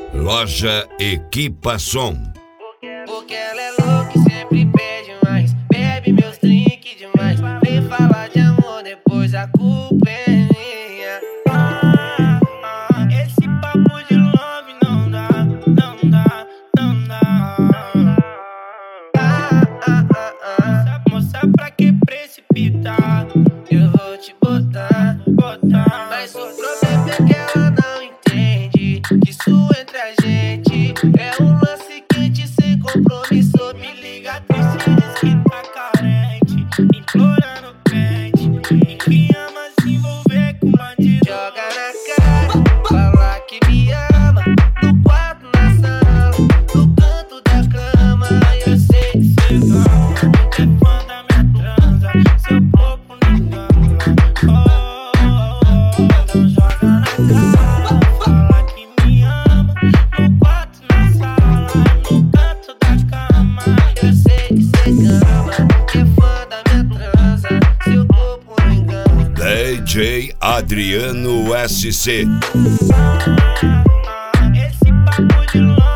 Loja Equipa Som. Porque ela é louca e sempre pede mais. Bebe meus drinks demais. Vem falar de amor, depois a culpa é minha. Esse papo de love não dá, não dá, não dá. Moça, pra que precipitar? Eu vou te botar. Mas o problema é que ela não entende que isso entre a gente é um lance quente sem compromisso. Me liga triste, diz que tá carente, implorando pente, e que ama se envolver com bandido. Joga na cara, fala que me ama, no quarto, na sala, no canto da cama. Eu sei que Cê ama, é fã da minha transa, seu corpo não engana. Então joga na cara, fala que me ama, no quarto, na sala, no canto da cama. eu sei que cê ama, que é fã da minha transa, seu corpo não engana. DJ Adriano SC. Esse papo de love